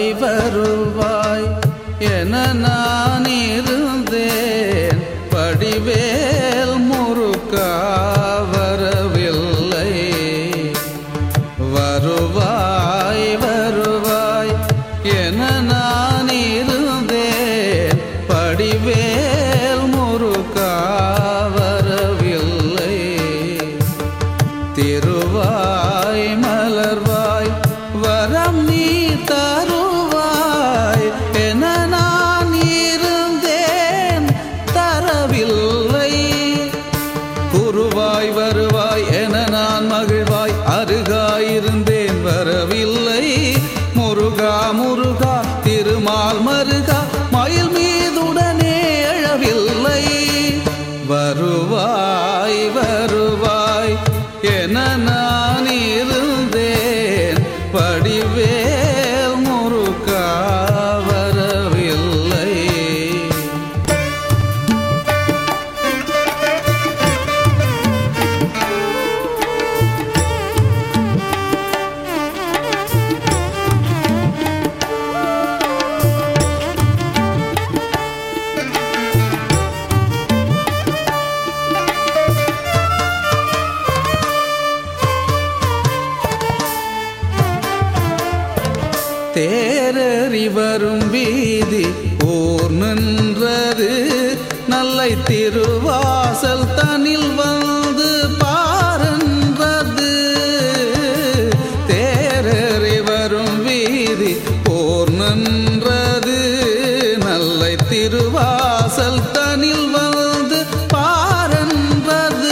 வருவாய் என நான் இருந்தேன். வடிவேல் முருகா வரவில்லை. வருவாய் வருவாய் என நான் இருந்தேன். வடிவேல் முருகா வரவில்லை. திருவாய் மலர்வாய் வரம் நீ தருவாய் என நான் இருந்தேன். தரவில்லை. குருவாய் வருவாய் என நான் மகிழ்வாய் அருகாயிருந்தேன். வரவில்லை. முருகா முருகா திருமால் மருகா மயில் மீதுடனே எழவில்லை. வருவாய் வருவாய் என நான் இருந்தேன். வடிவேல் முருகா வரவில்லை. தேரறி வரும் வீதி ஊர் நின்றது. நல்லை திருவாசல் தனில் வந்து பாரன்றது. தேரறி வரும் வீதி ஊர் நின்றது. நல்லை திருவாசல் தனில் வந்து பாரன்றது.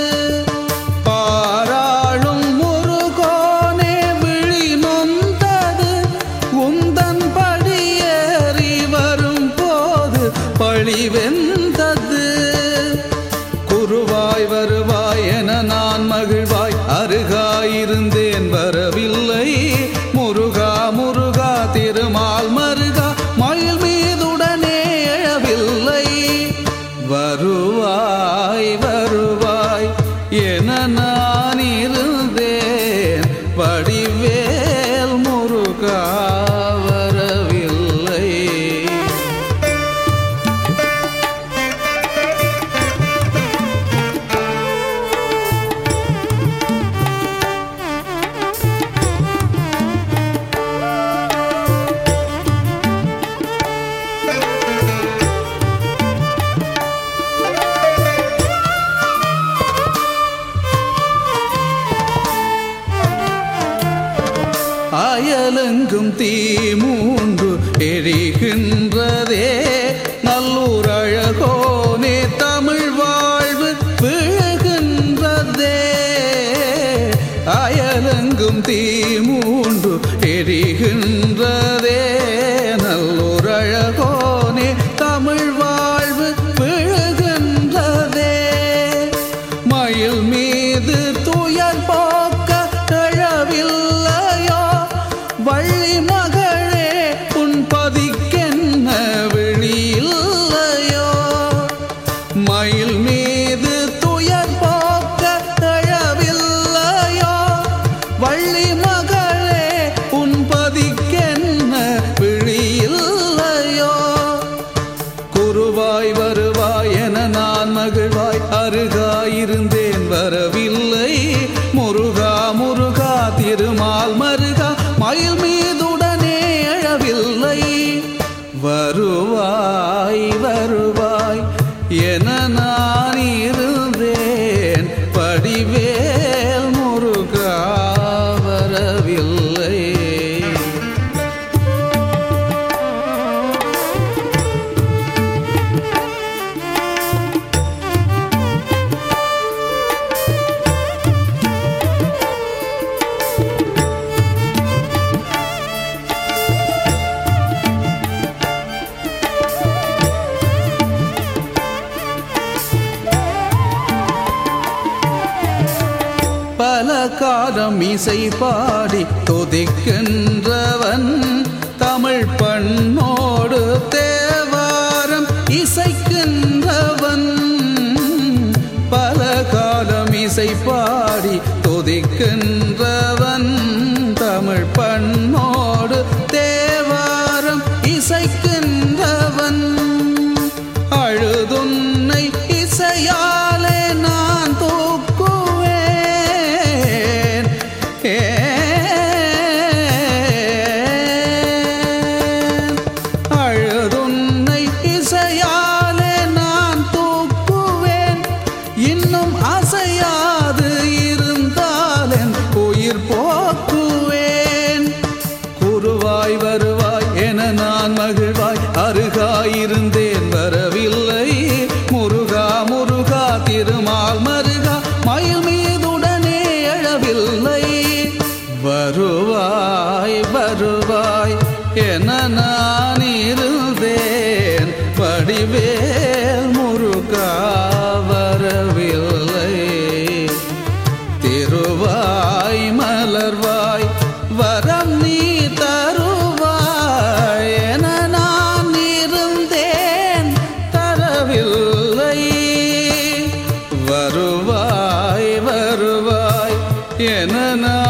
பாராளும் முருகோனே விழி நொந்தது. உந்தன் படியேறி வரும் போது பழிவெந்தது. குருவாய் வருவாய் என நான் மகிழ்வாய் அருகாயிருந்தேன். வரவில்லை. முருகா முருகா திருமால் மருகா மயில் மீதுடனே எழவில்லை. வருவாய் வருவாய் என நான் இருந்தேன். வடிவேல் முருகா வரவில்லை. அயலெங்கும் தீ மூன்று எரிகின்றதே. நல்லூர் அழகோனே தமிழ் வாழ்வு விழுகின்றதே. அயலெங்கும் தீ மூன்று எரிகின்றதே. நல்லூர் அழகோனே தமிழ் வாழ்வு விழுகின்றதே. மயில் மீது துயர் போக்க எழவில்லையோ. வள்ளி மகளே உன் பதிக்கென்ன விழியில்லையோ. மயில் மீது துயர் போக்க எழவில்லையோ. வள்ளி மகளே உன் பதிக்கென்ன விழியில்லையோ. குருவாய் வருவாய் என நான் மகிழ்வாய் அருகாயிருந்தேன். வரவில்லை. முருகா முருகா திருமால் மருகா மயில் மீதுடனே எழவில்லை. வருவாய் வருவாய் என நான் இருந்தேன். வடிவேல் முருகா வரவில்லை. பல காலம் இசை பாடி துதிக்கின்றவன். தமிழ் பண்ணோடு தேவாரம் இசைக்கின்றவன். பல காலம் இசை பாடி துதிக்கின்றவன். தமிழ் பண்ணோடு தேவாரம் மகிழ்வாய் அருகாயிருந்தேன் வரவில்லை. முருகா முருகா திருமால் மருகா மயில் மீதுடனே எழவில்லை. வருவாய் வருவாய் என நான் இருந்தேன், வடிவேல் முருகா வரவில்லை. திருவாய் மலர்வாய் வரம் நீ தருவாய் என நான் இருந்தேன், தரவில்லை. வருவாய் வருவாய் என